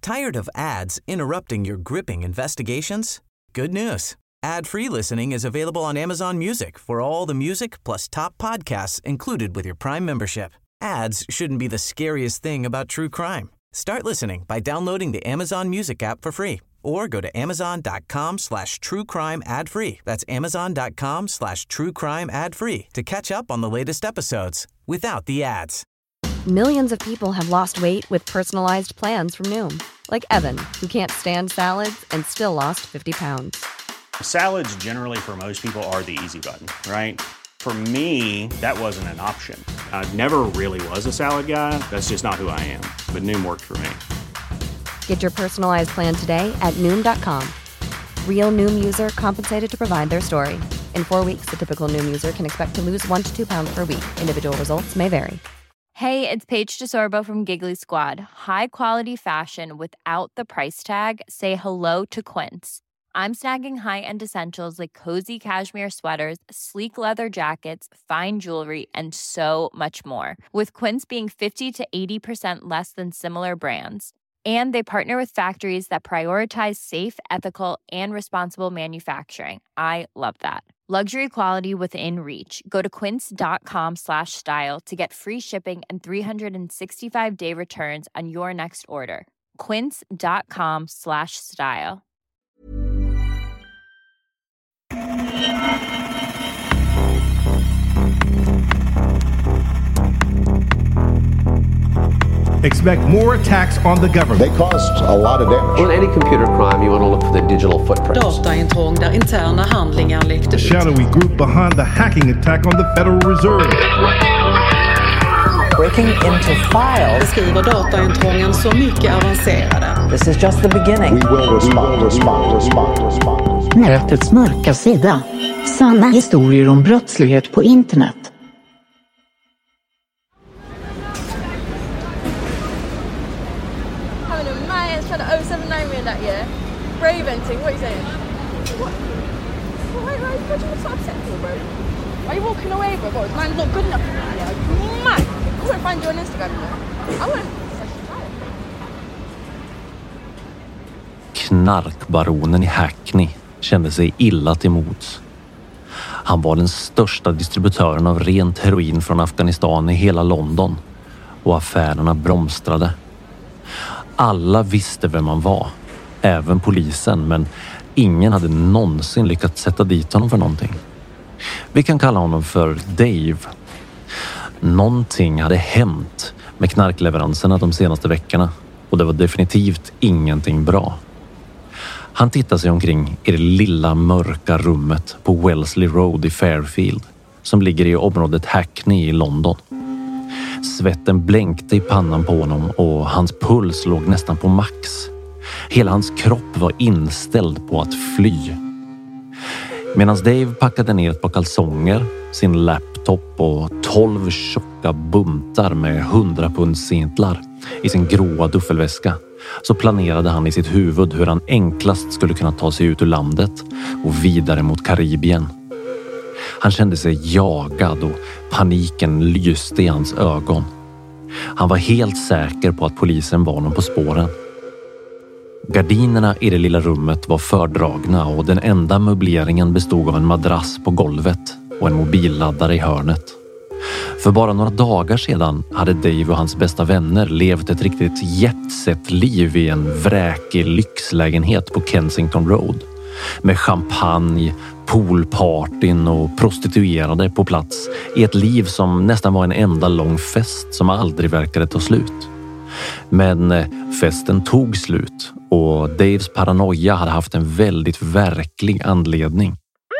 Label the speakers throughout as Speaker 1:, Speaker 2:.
Speaker 1: Tired of ads interrupting your gripping investigations? Good news. Ad-free listening is available on Amazon Music for all the music plus top podcasts included with your Prime membership. Ads shouldn't be the scariest thing about true crime. Start listening by downloading the Amazon Music app for free or go to amazon.com/truecrime ad-free. That's amazon.com/truecrime ad-free to catch up on the latest episodes without the ads.
Speaker 2: Millions of people have lost weight with personalized plans from Noom. Like Evan, who can't stand salads and still lost 50 pounds.
Speaker 3: Salads generally for most people are the easy button, right? For me, that wasn't an option. I never really was a salad guy. That's just not who I am. But Noom worked for me.
Speaker 2: Get your personalized plan today at Noom.com. Real Noom user compensated to provide their story. In 4 weeks, the typical Noom user can expect to lose 1 to 2 pounds per week. Individual results may vary.
Speaker 4: Hey, it's Paige DeSorbo from Giggly Squad. High quality fashion without the price tag. Say hello to Quince. I'm snagging high-end essentials like cozy cashmere sweaters, sleek leather jackets, fine jewelry, and so much more. With Quince being 50 to 80% less than similar brands. And they partner with factories that prioritize safe, ethical, and responsible manufacturing. I love that. Luxury quality within reach. Go to quince.com/style to get free shipping and 365-day returns on your next order. Quince.com/style.
Speaker 5: Expect more attacks on the government.
Speaker 6: They caused a lot of damage.
Speaker 7: On any computer crime, you want to look for the digital footprints.
Speaker 8: Dataintrång där interna handlingar läckte ut.
Speaker 5: The shadowy group behind the hacking attack on the Federal Reserve.
Speaker 9: Breaking into files.
Speaker 8: Beskriver dataintrången så mycket avancerade.
Speaker 9: This is just the beginning.
Speaker 6: We will respond.
Speaker 10: Nätets mörka sida. Sanna historier om brottslighet på internet.
Speaker 11: Tried to 079 me in that year. Brave venting, what are you saying? What? Why are you so upset for, bro? Why are you walking away, bro? What, man's not good enough for me, yeah? Man, I wouldn't find you on Instagram, you know? I wouldn't.
Speaker 12: Knarkbaronen i Hackney kände sig illa till mods. Han var den största distributören av rent heroin från Afghanistan i hela London och affärerna blomstrade. Alla visste vem han var, även polisen, men ingen hade någonsin lyckats sätta dit honom för någonting. Vi kan kalla honom för Dave. Någonting hade hänt med knarkleveranserna de senaste veckorna och det var definitivt ingenting bra. Han tittade sig omkring i det lilla mörka rummet på Wellesley Road i Fairfield som ligger i området Hackney i London. Svetten blänkte i pannan på honom och hans puls låg nästan på max. Hela hans kropp var inställd på att fly. Medan Dave packade ner ett par kalsonger, sin laptop och 12 tjocka buntar med 100-pundscintlar i sin gråa duffelväska, så planerade han i sitt huvud hur han enklast skulle kunna ta sig ut ur landet och vidare mot Karibien. Han kände sig jagad och paniken lyste i hans ögon. Han var helt säker på att polisen var honom på spåren. Gardinerna i det lilla rummet var fördragna och den enda möbleringen bestod av en madrass på golvet och en mobilladdare i hörnet. För bara några dagar sedan hade Dave och hans bästa vänner levt ett riktigt jetset-liv i en vräkig lyxlägenhet på Kensington Road. Med champagne, poolpartyn och prostituerade på plats i ett liv som nästan var en enda lång fest som aldrig verkade ta slut. Men festen tog slut och Daves paranoia hade haft en väldigt verklig anledning.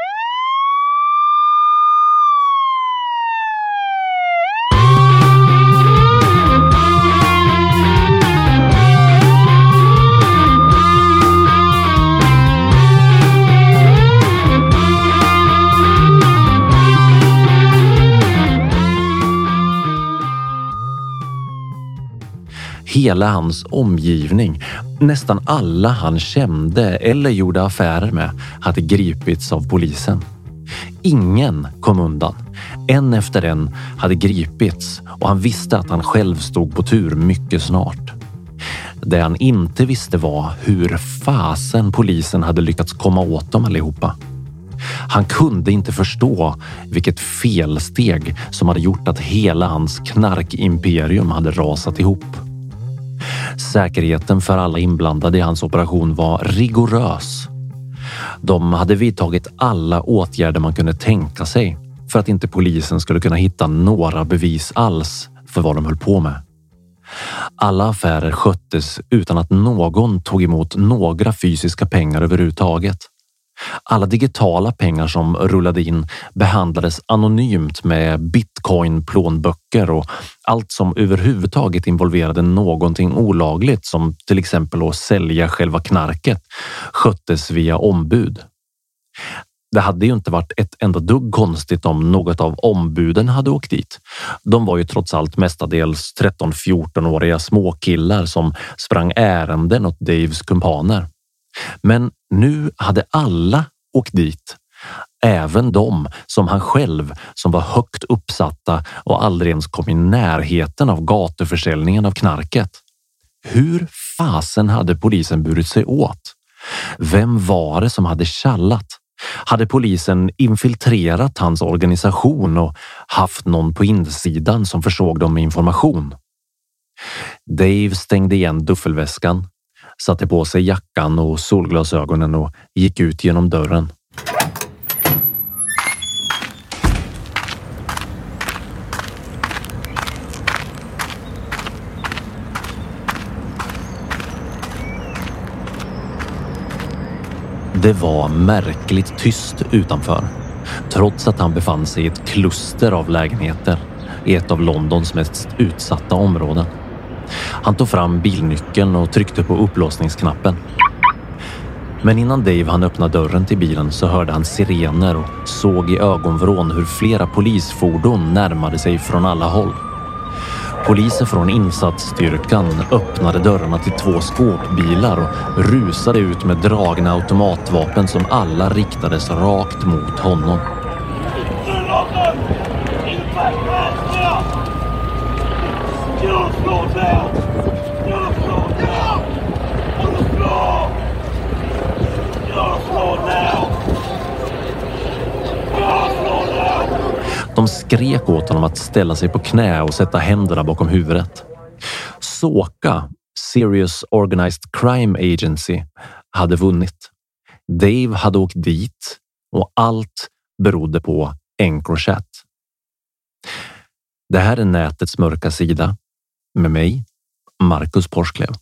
Speaker 12: Hela hans omgivning, nästan alla han kände eller gjorde affärer med, hade gripits av polisen. Ingen kom undan. En efter en hade gripits och han visste att han själv stod på tur mycket snart. Det han inte visste var hur fasen polisen hade lyckats komma åt dem allihopa. Han kunde inte förstå vilket felsteg som hade gjort att hela hans knarkimperium hade rasat ihop. Säkerheten för alla inblandade i hans operation var rigorös. De hade vidtagit alla åtgärder man kunde tänka sig för att inte polisen skulle kunna hitta några bevis alls för vad de höll på med. Alla affärer sköttes utan att någon tog emot några fysiska pengar överhuvudtaget. Alla digitala pengar som rullade in behandlades anonymt med bitcoin-plånböcker och allt som överhuvudtaget involverade någonting olagligt som till exempel att sälja själva knarket sköttes via ombud. Det hade ju inte varit ett enda dugg konstigt om något av ombuden hade åkt dit. De var ju trots allt mestadels 13-14-åriga småkillar som sprang ärenden åt Daves kumpaner. Men nu hade alla åkt dit. Även de som han själv som var högt uppsatta och aldrig ens kom i närheten av gatuförsäljningen av knarket. Hur fasen hade polisen burit sig åt? Vem var det som hade kallat? Hade polisen infiltrerat hans organisation och haft någon på insidan som försåg dem med information? Dave stängde igen duffelväskan, satte på sig jackan och solglasögonen och gick ut genom dörren. Det var märkligt tyst utanför, trots att han befann sig i ett kluster av lägenheter i ett av Londons mest utsatta områden. Han tog fram bilnyckeln och tryckte på upplåsningsknappen. Men innan Dave hann öppna dörren till bilen så hörde han sirener och såg i ögonvrån hur flera polisfordon närmade sig från alla håll. Poliser från insatsstyrkan öppnade dörrarna till 2 skåpbilar och rusade ut med dragna automatvapen som alla riktades rakt mot honom. De skrek åt honom att ställa sig på knä och sätta händerna bakom huvudet. SOCA, Serious Organized Crime Agency, hade vunnit. Dave hade åkt dit och allt berodde på Encrochat. Det här är nätets mörka sida med mig, Marcus Porsklev.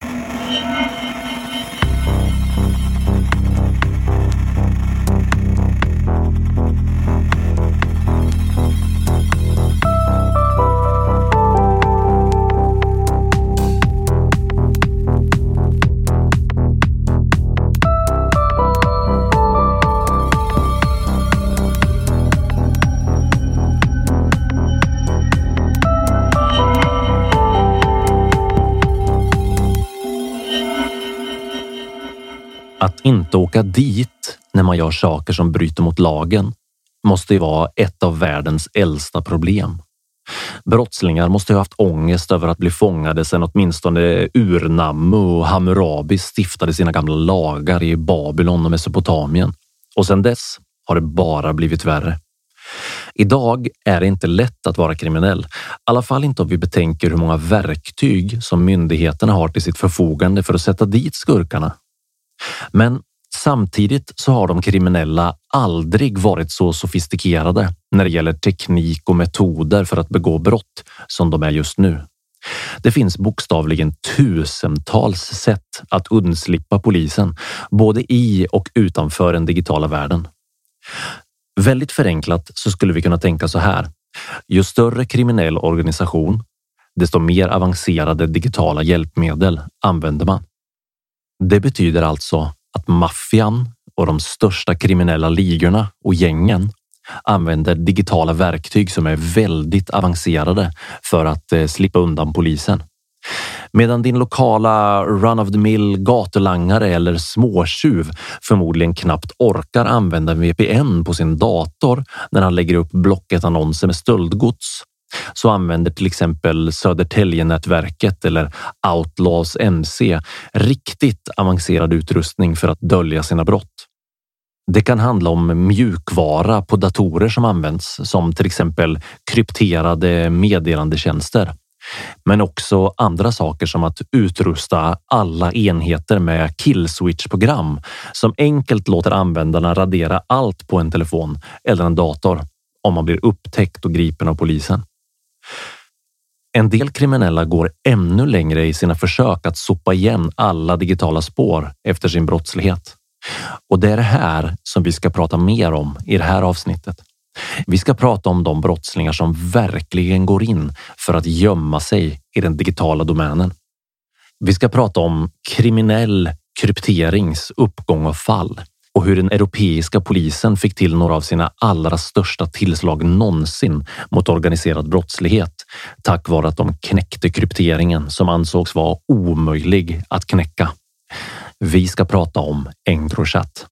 Speaker 12: Att inte åka dit när man gör saker som bryter mot lagen måste ju vara ett av världens äldsta problem. Brottslingar måste ha haft ångest över att bli fångade sedan åtminstone Urnammu och Hammurabi stiftade sina gamla lagar i Babylon och Mesopotamien. Och sedan dess har det bara blivit värre. Idag är det inte lätt att vara kriminell. I alla fall inte om vi betänker hur många verktyg som myndigheterna har till sitt förfogande för att sätta dit skurkarna. Men samtidigt så har de kriminella aldrig varit så sofistikerade när det gäller teknik och metoder för att begå brott som de är just nu. Det finns bokstavligen tusentals sätt att undslippa polisen, både i och utanför den digitala världen. Väldigt förenklat så skulle vi kunna tänka så här. Ju större kriminell organisation, desto mer avancerade digitala hjälpmedel använder man. Det betyder alltså att maffian och de största kriminella ligorna och gängen använder digitala verktyg som är väldigt avancerade för att slippa undan polisen. Medan din lokala run-of-the-mill gatulangare eller småtjuv förmodligen knappt orkar använda en VPN på sin dator när han lägger upp Blocket-annonser med stöldgods, så använder till exempel Södertälje-nätverket eller Outlaws MC riktigt avancerad utrustning för att dölja sina brott. Det kan handla om mjukvara på datorer som används, som till exempel krypterade meddelandetjänster. Men också andra saker som att utrusta alla enheter med killswitch-program som enkelt låter användarna radera allt på en telefon eller en dator om man blir upptäckt och gripen av polisen. En del kriminella går ännu längre i sina försök att sopa igen alla digitala spår efter sin brottslighet. Och det är det här som vi ska prata mer om i det här avsnittet. Vi ska prata om de brottslingar som verkligen går in för att gömma sig i den digitala domänen. Vi ska prata om kriminell krypterings uppgång och fall och hur den europeiska polisen fick till några av sina allra största tillslag någonsin mot organiserad brottslighet tack vare att de knäckte krypteringen som ansågs vara omöjlig att knäcka. Vi ska prata om Encrochat.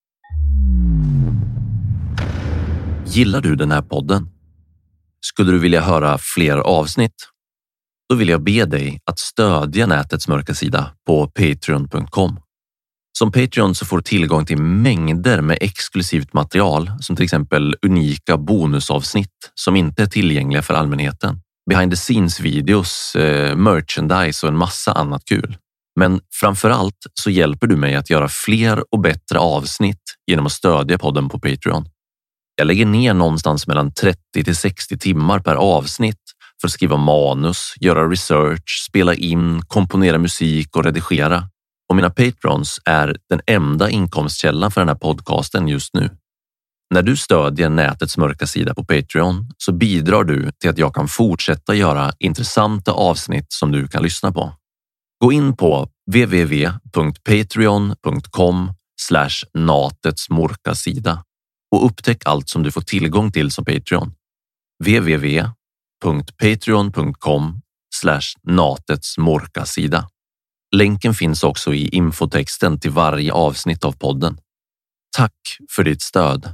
Speaker 12: Gillar du den här podden? Skulle du vilja höra fler avsnitt? Då vill jag be dig att stödja nätets mörka sida på patreon.com. Som Patreon så får du tillgång till mängder med exklusivt material som till exempel unika bonusavsnitt som inte är tillgängliga för allmänheten. Behind the scenes videos, merchandise och en massa annat kul. Men framförallt så hjälper du mig att göra fler och bättre avsnitt genom att stödja podden på Patreon. Jag lägger ner någonstans mellan 30 till 60 timmar per avsnitt för att skriva manus, göra research, spela in, komponera musik och redigera. Och mina patrons är den enda inkomstkällan för den här podcasten just nu. När du stödjer nätets mörka sida på Patreon så bidrar du till att jag kan fortsätta göra intressanta avsnitt som du kan lyssna på. Gå in på www.patreon.com/natetsmörkasida och upptäck allt som du får tillgång till som Patreon. www.patreon.com/natetsmörkasida. Länken finns också i infotexten till varje avsnitt av podden. Tack för ditt stöd.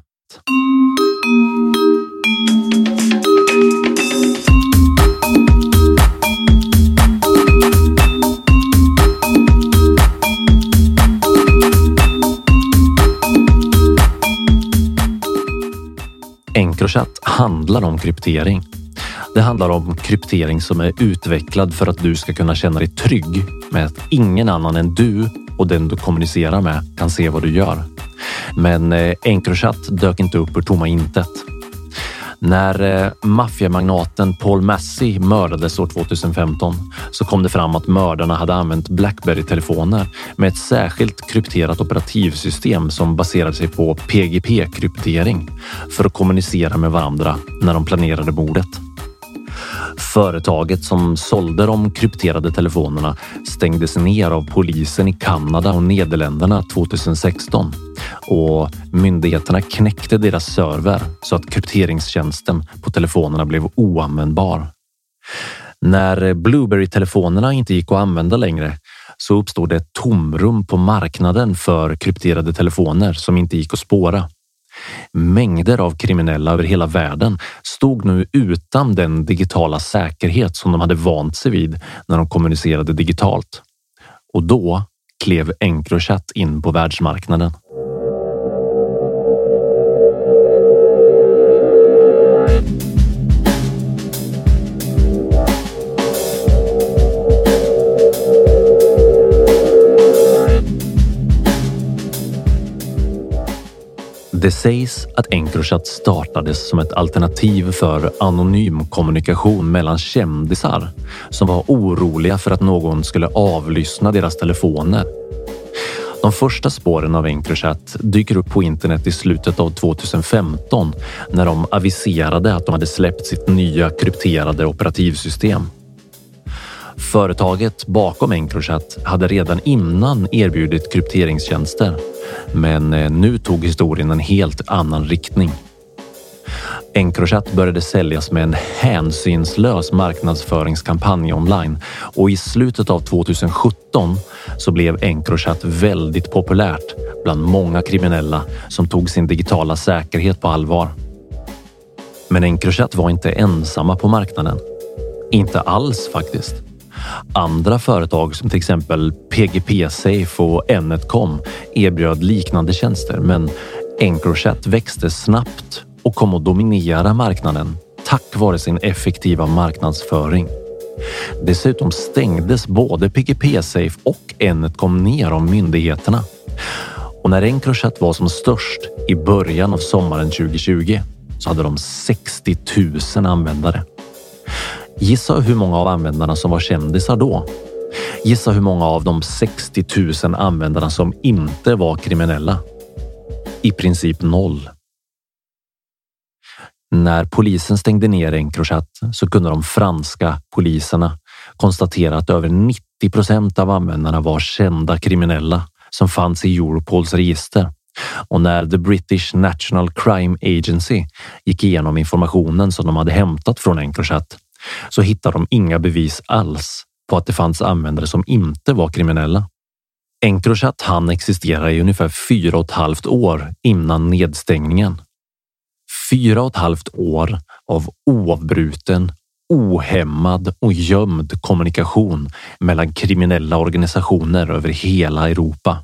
Speaker 12: Encrochat handlar om kryptering. Det handlar om kryptering som är utvecklad för att du ska kunna känna dig trygg med att ingen annan än du och den du kommunicerar med kan se vad du gör. Men Encrochat dök inte upp ur tomma intet. När maffiamagnaten Paul Massey mördades år 2015 så kom det fram att mördarna hade använt BlackBerry-telefoner med ett särskilt krypterat operativsystem som baserade sig på PGP-kryptering för att kommunicera med varandra när de planerade mordet. Företaget som sålde de krypterade telefonerna stängdes ner av polisen i Kanada och Nederländerna 2016 och myndigheterna knäckte deras server så att krypteringstjänsten på telefonerna blev oanvändbar. När Blueberry-telefonerna inte gick att använda längre så uppstod det ett tomrum på marknaden för krypterade telefoner som inte gick att spåra. Mängder av kriminella över hela världen stod nu utan den digitala säkerhet som de hade vant sig vid när de kommunicerade digitalt. Och då klev Encrochat in på världsmarknaden. Det sägs att Encrochat startades som ett alternativ för anonym kommunikation mellan kändisar som var oroliga för att någon skulle avlyssna deras telefoner. De första spåren av Encrochat dyker upp på internet i slutet av 2015 när de aviserade att de hade släppt sitt nya krypterade operativsystem. Företaget bakom Encrochat hade redan innan erbjudit krypteringstjänster, men nu tog historien en helt annan riktning. Encrochat började säljas med en hänsynslös marknadsföringskampanj online och i slutet av 2017 så blev Encrochat väldigt populärt bland många kriminella som tog sin digitala säkerhet på allvar. Men Encrochat var inte ensamma på marknaden. Inte alls faktiskt. Andra företag som till exempel PGP Safe och N1Com erbjöd liknande tjänster, men Encrochat växte snabbt och kom att dominera marknaden tack vare sin effektiva marknadsföring. Dessutom stängdes både PGP Safe och N1Com ner av myndigheterna. Och när Encrochat var som störst i början av sommaren 2020 så hade de 60 000 användare. Gissa hur många av användarna som var kändisar då? Gissa hur många av de 60 000 användarna som inte var kriminella? I princip 0. När polisen stängde ner Encrochat så kunde de franska poliserna konstatera att över 90% av användarna var kända kriminella som fanns i Europols register. Och när The British National Crime Agency gick igenom informationen som de hade hämtat från Encrochat så hittade de inga bevis alls på att det fanns användare som inte var kriminella. Encrochat hann existera i ungefär 4,5 år innan nedstängningen. 4,5 år av oavbruten, ohämmad och gömd kommunikation mellan kriminella organisationer över hela Europa.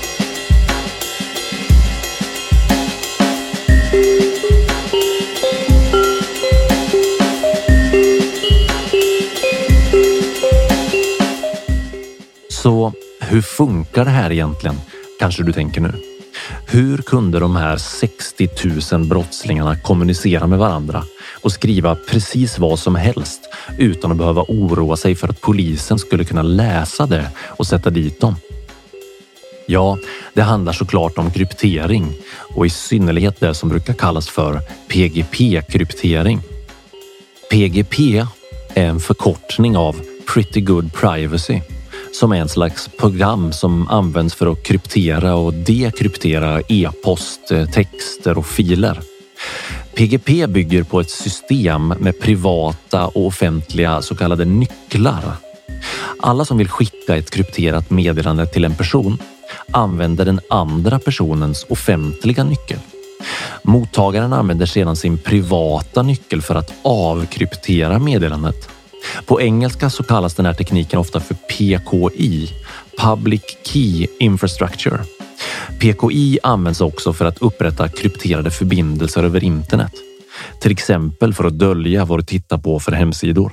Speaker 12: Så hur funkar det här egentligen? Kanske du tänker nu. Hur kunde de här 60 000 brottslingarna kommunicera med varandra och skriva precis vad som helst utan att behöva oroa sig för att polisen skulle kunna läsa det och sätta dit dem? Ja, det handlar såklart om kryptering och i synnerhet det som brukar kallas för PGP-kryptering. PGP är en förkortning av Pretty Good Privacy, som är en slags program som används för att kryptera och dekryptera e-post, texter och filer. PGP bygger på ett system med privata och offentliga så kallade nycklar. Alla som vill skicka ett krypterat meddelande till en person använder den andra personens offentliga nyckel. Mottagaren använder sedan sin privata nyckel för att avkryptera meddelandet. På engelska så kallas den här tekniken ofta för PKI, Public Key Infrastructure. PKI används också för att upprätta krypterade förbindelser över internet. Till exempel för att dölja vad du tittar på för hemsidor.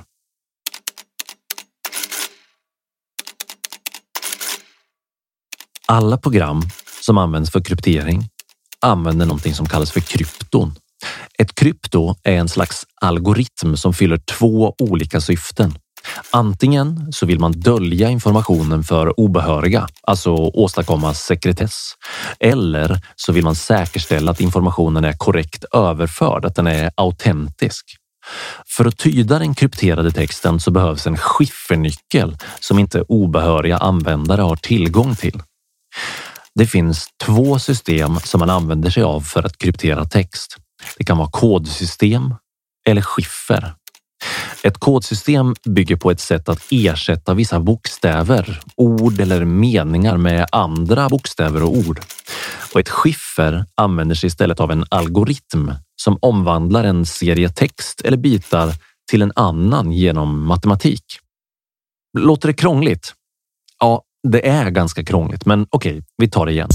Speaker 12: Alla program som används för kryptering använder någonting som kallas för krypton. Ett krypto är en slags algoritm som fyller 2 olika syften. Antingen så vill man dölja informationen för obehöriga, alltså åstadkomma sekretess. Eller så vill man säkerställa att informationen är korrekt överförd, att den är autentisk. För att tyda den krypterade texten så behövs en chiffernyckel som inte obehöriga användare har tillgång till. Det finns 2 system som man använder sig av för att kryptera text. Det kan vara kodsystem eller chiffer. Ett kodsystem bygger på ett sätt att ersätta vissa bokstäver, ord eller meningar med andra bokstäver och ord. Och ett chiffer använder sig istället av en algoritm som omvandlar en serie text eller bitar till en annan genom matematik. Låter det krångligt? Ja, det är ganska krångligt, men okej, vi tar det igen.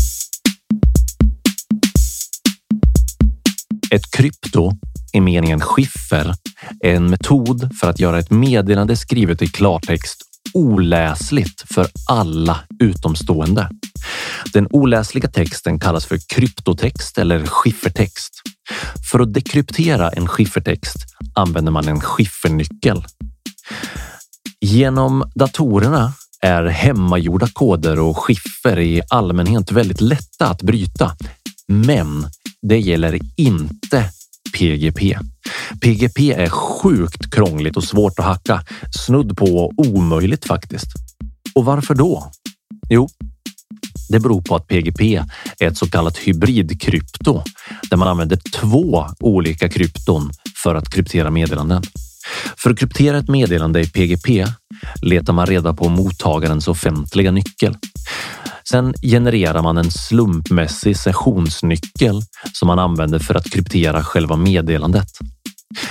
Speaker 12: Ett krypto, i meningen chiffer, är en metod för att göra ett meddelande skrivet i klartext oläsligt för alla utomstående. Den oläsliga texten kallas för kryptotext eller chiffertext. För att dekryptera en chiffertext använder man en chiffernyckel. Genom datorerna är hemmagjorda koder och chiffer i allmänhet väldigt lätta att bryta. Men det gäller inte PGP. PGP är sjukt krångligt och svårt att hacka. Snudd på omöjligt faktiskt. Och varför då? Jo, det beror på att PGP är ett så kallat hybridkrypto där man använder 2 olika krypton för att kryptera meddelanden. För att kryptera ett meddelande i PGP letar man reda på mottagarens offentliga nyckel. Sen genererar man en slumpmässig sessionsnyckel som man använder för att kryptera själva meddelandet.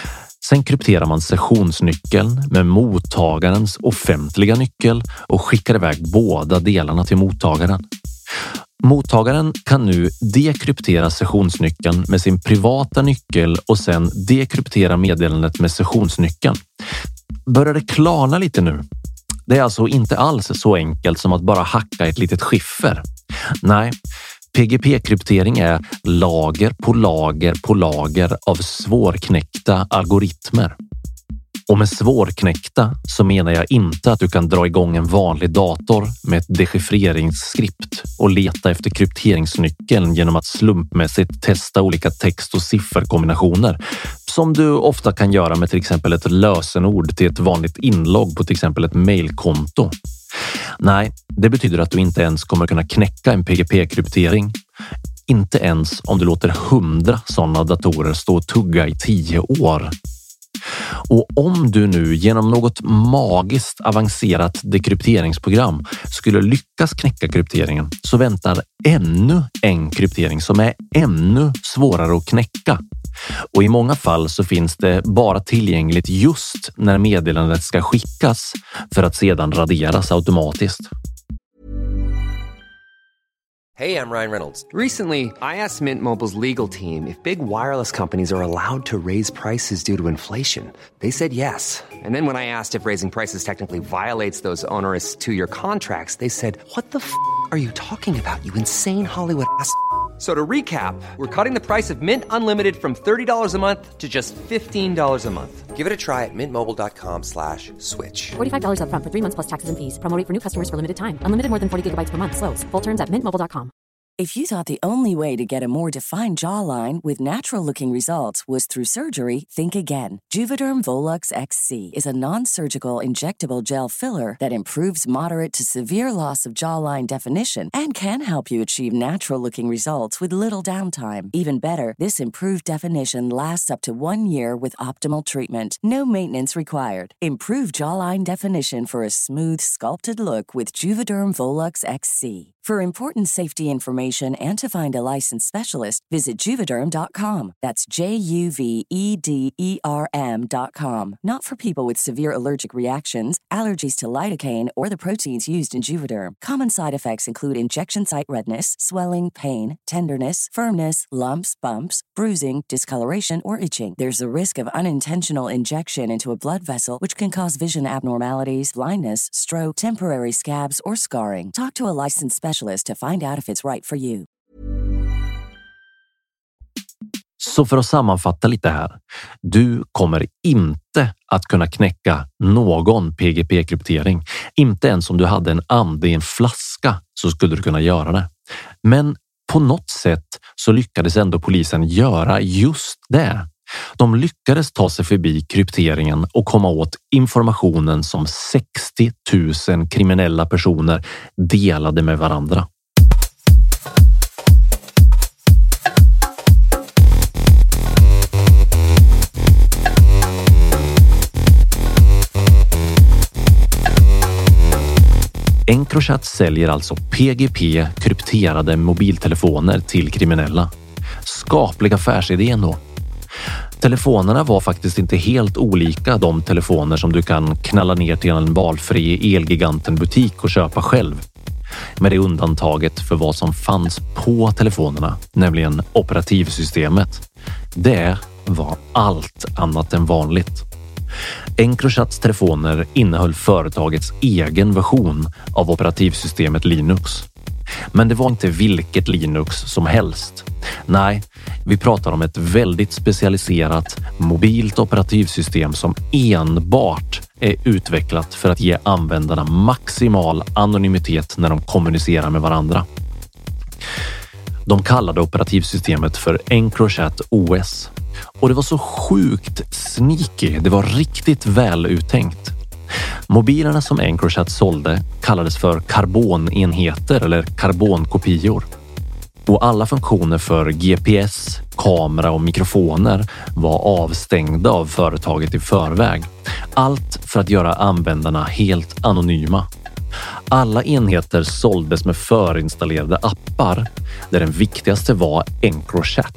Speaker 12: Sen krypterar man sessionsnyckeln med mottagarens offentliga nyckel och skickar iväg båda delarna till mottagaren. Mottagaren kan nu dekryptera sessionsnyckeln med sin privata nyckel och sen dekryptera meddelandet med sessionsnyckeln. Börjar det klarna lite nu? Det är alltså inte alls så enkelt som att bara hacka ett litet skiffer. Nej, PGP-kryptering är lager på lager på lager av svårknäckta algoritmer. Och med svårknäckta så menar jag inte att du kan dra igång en vanlig dator med ett dechiffreringsskript och leta efter krypteringsnyckeln genom att slumpmässigt testa olika text- och sifferkombinationer som du ofta kan göra med till exempel ett lösenord till ett vanligt inlogg på till exempel ett mailkonto. Nej, det betyder att du inte ens kommer kunna knäcka en PGP-kryptering. Inte ens om du låter 100 sådana datorer stå och tugga i 10 år. Och om du nu genom något magiskt avancerat dekrypteringsprogram skulle lyckas knäcka krypteringen så väntar ännu en kryptering som är ännu svårare att knäcka. Och i många fall så finns det bara tillgängligt just när meddelandet ska skickas för att sedan raderas automatiskt.
Speaker 7: Hey, I'm Ryan Reynolds. Recently, I asked Mint Mobile's legal team if big wireless companies are allowed to raise prices due to inflation. They said yes. And then when I asked if raising prices technically violates those onerous 2-year contracts, they said, "What the f*** are you talking about, you insane Hollywood ass?" So to recap, we're cutting the price of Mint Unlimited from $30 a month to just $15 a month. Give it a try at mintmobile.com/switch.
Speaker 13: $45 up front for 3 months plus taxes and fees. Promo rate for new customers for limited time. Unlimited more than 40 gigabytes per month. Slows full terms at mintmobile.com.
Speaker 14: If you thought the only way to get a more defined jawline with natural-looking results was through surgery, think again. Juvederm Volux XC is a non-surgical injectable gel filler that improves moderate to severe loss of jawline definition and can help you achieve natural-looking results with little downtime. Even better, this improved definition lasts up to 1 year with optimal treatment. No maintenance required. Improve jawline definition for a smooth, sculpted look with Juvederm Volux XC. For important safety information and to find a licensed specialist, visit Juvederm.com. That's JUVEDERM.com. Not for people with severe allergic reactions, allergies to lidocaine, or the proteins used in Juvederm. Common side effects include injection site redness, swelling, pain, tenderness, firmness, lumps, bumps, bruising, discoloration, or itching. There's a risk of unintentional injection into a blood vessel, which can cause vision abnormalities, blindness, stroke, temporary scabs, or scarring. Talk to a licensed specialist to find out if it's right for you.
Speaker 12: Så för att sammanfatta lite här. Du kommer inte att kunna knäcka någon PGP-kryptering. Inte ens om du hade en ande i en flaska så skulle du kunna göra det. Men på något sätt så lyckades ändå polisen göra just det. De lyckades ta sig förbi krypteringen och komma åt informationen som 60 000 kriminella personer delade med varandra. Encrochat säljer alltså PGP-krypterade mobiltelefoner till kriminella. Skaplig affärsidé ändå. Telefonerna var faktiskt inte helt olika de telefoner som du kan knalla ner till en valfri Elgiganten-butik och köpa själv. Med det undantaget för vad som fanns på telefonerna, nämligen operativsystemet. Det var allt annat än vanligt. Encrochats telefoner innehöll företagets egen version av operativsystemet Linux. Men det var inte vilket Linux som helst. Nej, vi pratar om ett väldigt specialiserat mobilt operativsystem som enbart är utvecklat för att ge användarna maximal anonymitet när de kommunicerar med varandra. De kallade operativsystemet för Encrochat OS. Och det var så sjukt sneaky, det var riktigt väl uttänkt. Mobilerna som Encrochat sålde kallades för karbonenheter eller karbonkopior. Och alla funktioner för GPS, kamera och mikrofoner var avstängda av företaget i förväg. Allt för att göra användarna helt anonyma. Alla enheter såldes med förinstallerade appar där den viktigaste var Encrochat.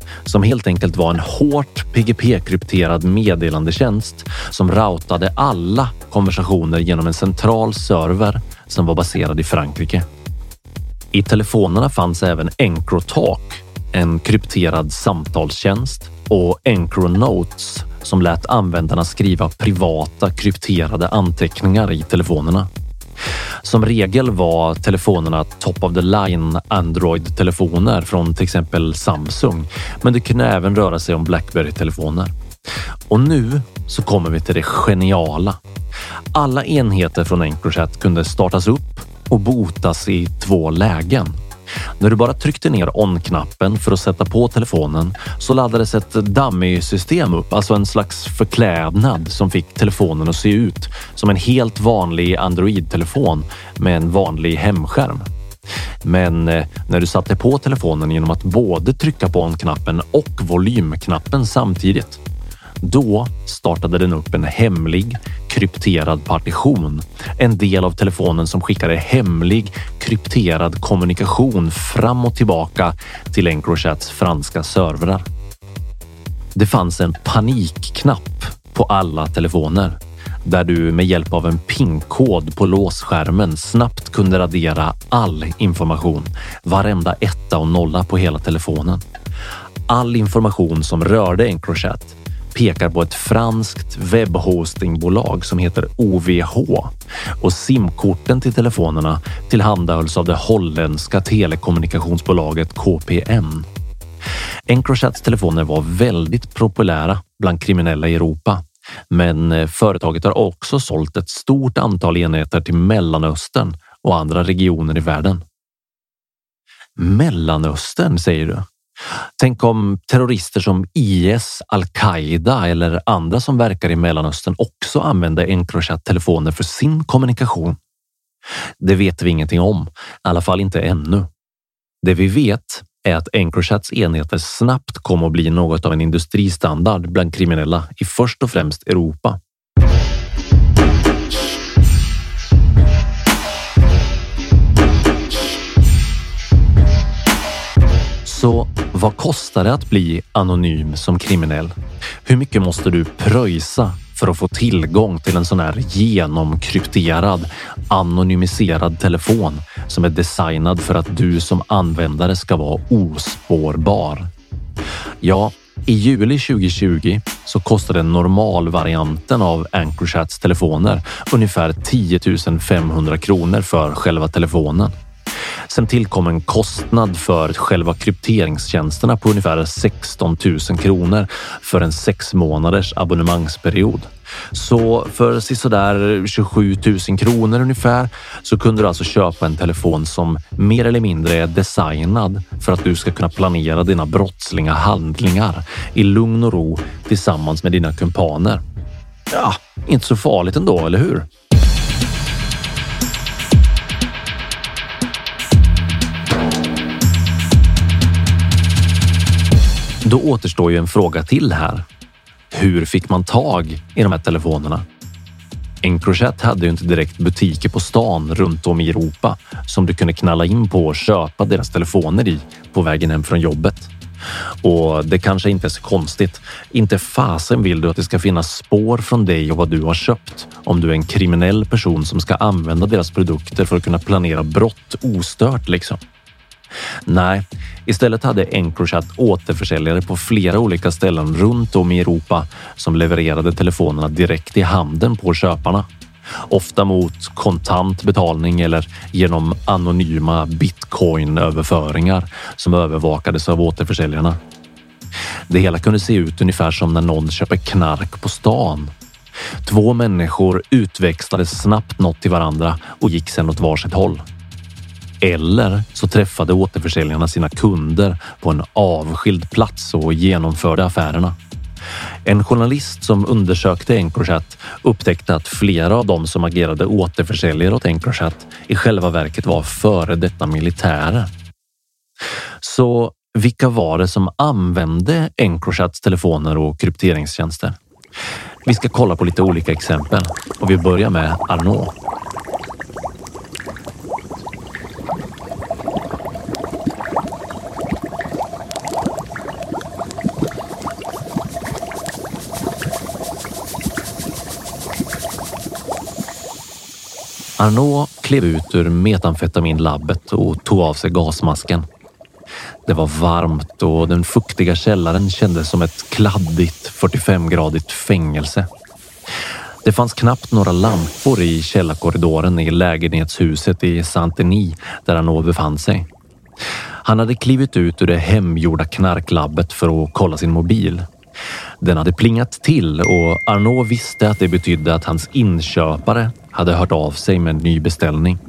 Speaker 12: som helt enkelt var en hårt PGP-krypterad meddelandetjänst som routade alla konversationer genom en central server som var baserad i Frankrike. I telefonerna fanns även EncroTalk, en krypterad samtalstjänst, och EncroNotes som lät användarna skriva privata krypterade anteckningar i telefonerna. Som regel var telefonerna top of the line Android-telefoner från till exempel Samsung, men det kunde även röra sig om BlackBerry-telefoner. Och nu så kommer vi till det geniala. Alla enheter från EncroChat kunde startas upp och botas i 2 lägen. När du bara tryckte ner on-knappen för att sätta på telefonen så laddades ett dummy-system upp, alltså en slags förklädnad som fick telefonen att se ut som en helt vanlig Android-telefon med en vanlig hemskärm. Men när du satte på telefonen genom att både trycka på on-knappen och volymknappen samtidigt, då startade den upp en hemlig krypterad partition. En del av telefonen som skickade hemlig krypterad kommunikation fram och tillbaka till EncroChats franska servrar. Det fanns en panikknapp på alla telefoner där du med hjälp av en PIN-kod på låsskärmen snabbt kunde radera all information, varenda 1 och 0 på hela telefonen. All information som rörde EncroChat pekar på ett franskt webbhostingbolag som heter OVH, och SIM-korten till telefonerna tillhandahölls av det holländska telekommunikationsbolaget KPN. EncroChats telefoner var väldigt populära bland kriminella i Europa, men företaget har också sålt ett stort antal enheter till Mellanöstern och andra regioner i världen. Mellanöstern, säger du? Tänk om terrorister som IS, Al-Qaida eller andra som verkar i Mellanöstern också använder EncroChat-telefoner för sin kommunikation. Det vet vi ingenting om, i alla fall inte ännu. Det vi vet är att EncroChats enheter snabbt kommer att bli något av en industristandard bland kriminella i först och främst Europa. Så vad kostar det att bli anonym som kriminell? Hur mycket måste du pröjsa för att få tillgång till en sån här genomkrypterad, anonymiserad telefon som är designad för att du som användare ska vara ospårbar? Ja, i juli 2020 så kostade normalvarianten av EncroChats telefoner ungefär 10 500 kronor för själva telefonen. Sen tillkom en kostnad för själva krypteringstjänsterna på ungefär 16 000 kronor för en 6 månaders abonnemangsperiod. Så för sådär 27 000 kronor ungefär så kunde du alltså köpa en telefon som mer eller mindre är designad för att du ska kunna planera dina brottsliga handlingar i lugn och ro tillsammans med dina kumpaner. Ja, inte så farligt ändå, eller hur? Då återstår ju en fråga till här. Hur fick man tag i de här telefonerna? EncroChat hade ju inte direkt butiker på stan runt om i Europa som du kunde knalla in på och köpa deras telefoner i på vägen hem från jobbet. Och det kanske inte är så konstigt. Inte fasen vill du att det ska finnas spår från dig och vad du har köpt om du är en kriminell person som ska använda deras produkter för att kunna planera brott ostört liksom. Nej, istället hade EncroChat återförsäljare på flera olika ställen runt om i Europa som levererade telefonerna direkt i handen på köparna. Ofta mot kontant betalning eller genom anonyma bitcoin-överföringar som övervakades av återförsäljarna. Det hela kunde se ut ungefär som när någon köper knark på stan. 2 människor utväxlade snabbt något till varandra och gick sedan åt varsitt håll. Eller så träffade återförsäljarna sina kunder på en avskild plats och genomförde affärerna. En journalist som undersökte EncroChat upptäckte att flera av dem som agerade återförsäljare åt EncroChat i själva verket var före detta militärer. Så vilka var det som använde EncroChats telefoner och krypteringstjänster? Vi ska kolla på lite olika exempel och vi börjar med Arnaud. Arnaud klev ut ur metamfetaminlabbet och tog av sig gasmasken. Det var varmt och den fuktiga källaren kändes som ett kladdigt 45-gradigt fängelse. Det fanns knappt några lampor i källarkorridoren i lägenhetshuset i Saint-Denis där Arnaud befann sig. Han hade klivit ut ur det hemgjorda knarklabbet för att kolla sin mobil. Den hade plingat till och Arnaud visste att det betydde att hans inköpare hade hört av sig med en ny beställning.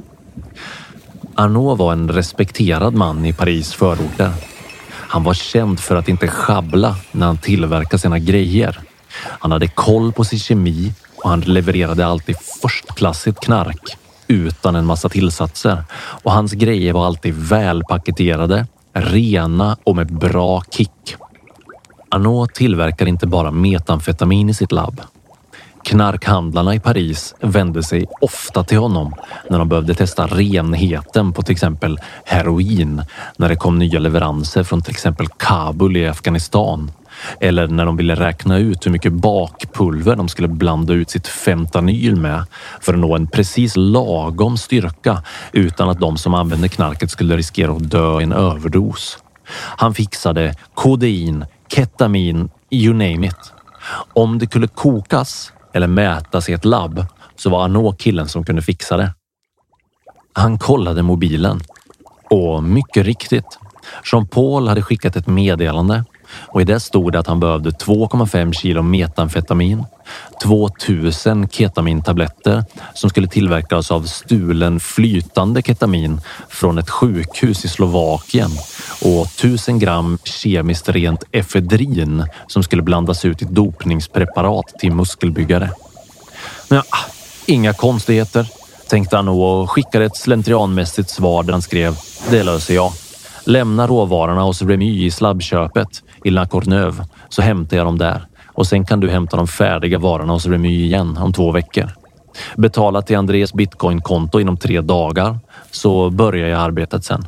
Speaker 12: Arnaud var en respekterad man i Paris förorter. Han var känd för att inte schabbla när han tillverkade sina grejer. Han hade koll på sin kemi och han levererade alltid förstklassigt knark utan en massa tillsatser. Och hans grejer var alltid välpaketerade, rena och med bra kick. Arnaud tillverkar inte bara metamfetamin i sitt labb. Knarkhandlarna i Paris vände sig ofta till honom när de behövde testa renheten på till exempel heroin när det kom nya leveranser från till exempel Kabul i Afghanistan. Eller när de ville räkna ut hur mycket bakpulver de skulle blanda ut sitt fentanyl med för att nå en precis lagom styrka utan att de som använde knarket skulle riskera att dö i en överdos. Han fixade kodein, ketamin, you name it. Om det kunde kokas eller mätas i ett labb så var Arnaud killen som kunde fixa det. Han kollade mobilen och mycket riktigt, Jean-Paul hade skickat ett meddelande och i det stod det att han behövde 2,5 kilo metamfetamin, 2000 ketamintabletter som skulle tillverkas av stulen flytande ketamin från ett sjukhus i Slovakien och 1000 gram kemiskt rent efedrin som skulle blandas ut i ett dopningspreparat till muskelbyggare. Men ja, inga konstigheter, tänkte han och skickade ett slentrianmässigt svar där han skrev: det löser jag. Lämna råvarorna hos Remy i slabbköpet i La Courneuve så hämtar jag dem där. Och sen kan du hämta de färdiga varorna hos Remy igen om 2 veckor. Betala till Andrés bitcoinkonto inom 3 dagar så börjar jag arbetet sen.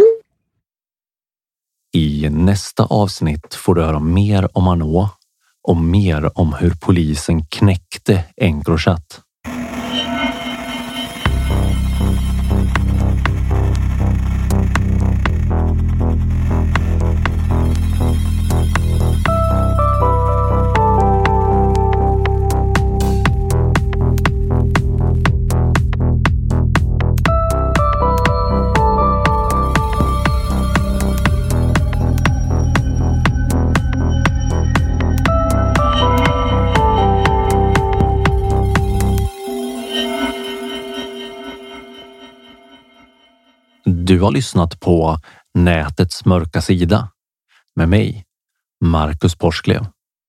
Speaker 12: I nästa avsnitt får du höra mer om Arnaud och mer om hur polisen knäckte Encrochat. Du har lyssnat på Nätets mörka sida med mig, Marcus Porsklev.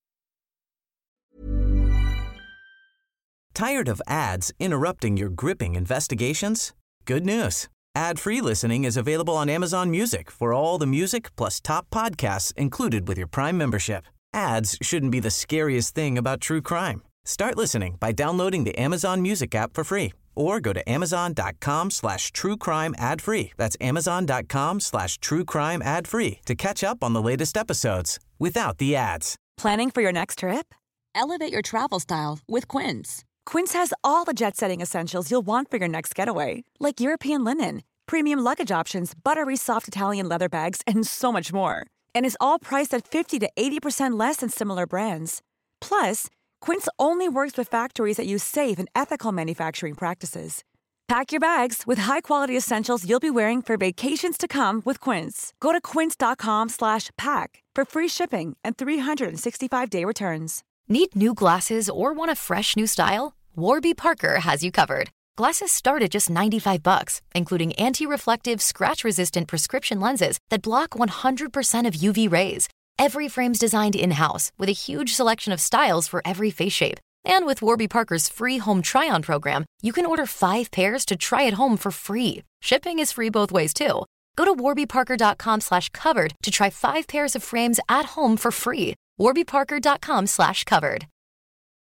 Speaker 1: Tired of ads interrupting your gripping investigations? Good news. Ad-free listening is available on Amazon Music for all the music plus top podcasts included with your Prime membership. Ads shouldn't be the scariest thing about true crime. Start listening by downloading the Amazon Music app for free or go to amazon.com/truecrime ad-free. That's amazon.com/truecrime ad-free to catch up on the latest episodes without the ads.
Speaker 15: Planning for your next trip? Elevate your travel style with Quince. Quince has all the jet-setting essentials you'll want for your next getaway, like European linen, premium luggage options, buttery soft Italian leather bags, and so much more. And is all priced at 50 to 80% less than similar brands. Plus, Quince only works with factories that use safe and ethical manufacturing practices. Pack your bags with high-quality essentials you'll be wearing for vacations to come with Quince. Go to quince.com/pack for free shipping and 365-day returns.
Speaker 16: Need new glasses or want a fresh new style? Warby Parker has you covered. Glasses start at just $95, including anti-reflective, scratch-resistant prescription lenses that block 100% of UV rays. Every frame's designed in-house with a huge selection of styles for every face shape. And with Warby Parker's free home try-on program, you can order 5 pairs to try at home for free. Shipping is free both ways too. Go to warbyparker.com/covered to try 5 pairs of frames at home for free. warbyparker.com/covered.